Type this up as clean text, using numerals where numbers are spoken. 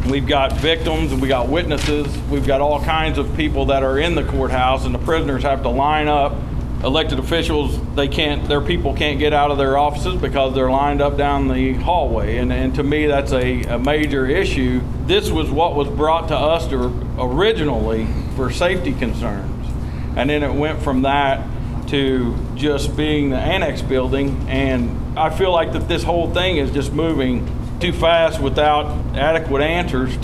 We've got victims and we got witnesses. We've got all kinds of people that are in the courthouse, and the prisoners have to line up. Elected officials, their people can't get out of their offices because they're lined up down the hallway. And to me, that's a major issue. This was what was brought to us originally for safety concerns. And then it went from that to just being the annex building. And I feel like that this whole thing is just moving too fast without adequate answers